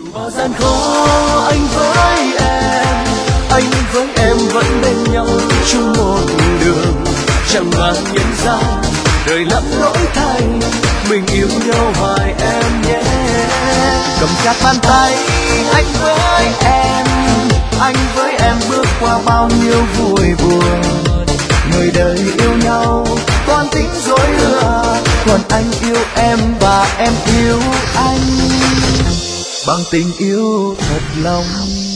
Và gian khó anh với em, anh với em vẫn bên nhau chung một đường. Chẳng ngàn nhân gian đời lắm đổi thay, mình yêu nhau hoài em nhé. Cầm chặt bàn tay anh với em bước qua bao nhiêu vui buồn. Người đời yêu nhau toan tính dối lừa, còn anh yêu em và em yêu anh bằng tình yêu thật lòng.